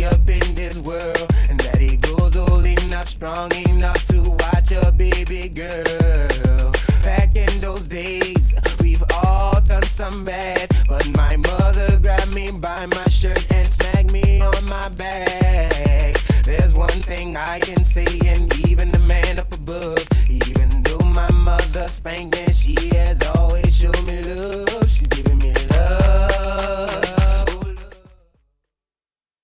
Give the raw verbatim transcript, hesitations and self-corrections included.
up in this world, and that he goes old enough, strong enough to watch a baby girl. Back in those days, we've all done some bad, but my mother grabbed me by my shirt and smacked me on my back. There's one thing I can say, and even the man up above, even though my mother spanked me, she